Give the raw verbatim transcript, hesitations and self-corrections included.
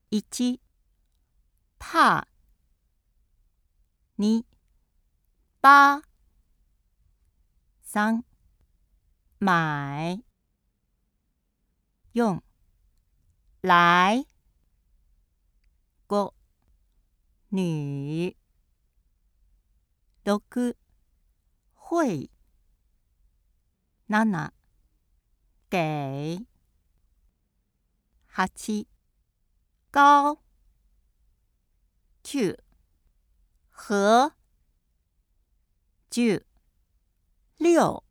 一怕二八三买四来五女六会七给八高九和九六